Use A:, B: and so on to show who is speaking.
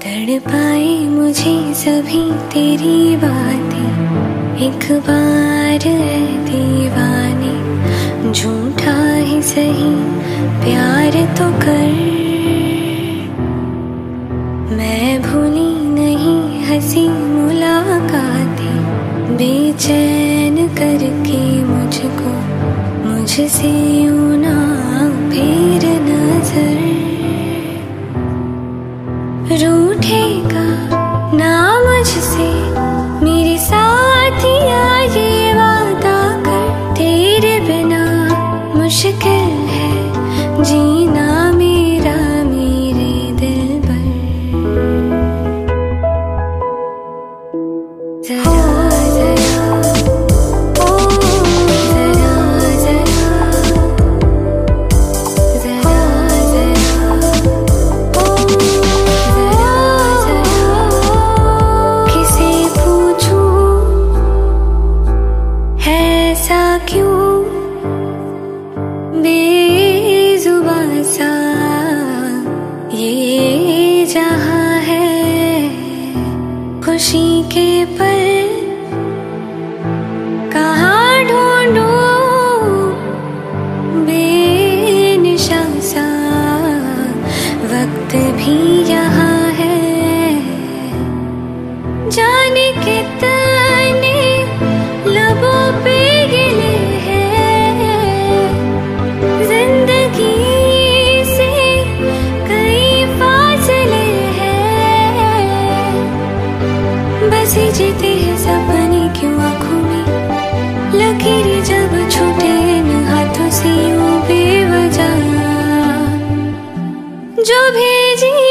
A: तड़पाए मुझे सभी तेरी बातें, एक बार है दीवाने, झूठा ही सही प्यार तो कर। मैं भूली नहीं हंसी मुलाकातें, बेचैन करके मुझको मुझसे यूं ना फेर नजर। रूठेगा ना मुझसे मेरे साथिया, ये वादा कर, तेरे बिना मुश्किल है जीना मेरा मेरे दिल पर। जरा जरा ओ जरा जरा, जरा जरा ओ जरा जरा, किसे पूछूं ऐसा क्यों बेजुबान सा ये जहां है। खुशी के पल कहाँ ढूंढूं, बेनिशान सा वक्त भी यहाँ है। जाने कितने लबों पे गिले हैं, जिंदगी से कई फासले हैं। बस जीते हैं सपने क्यों आँखों में, लकीरें जब छूटे इन हाथों से यूं बेवजह, जो भेजी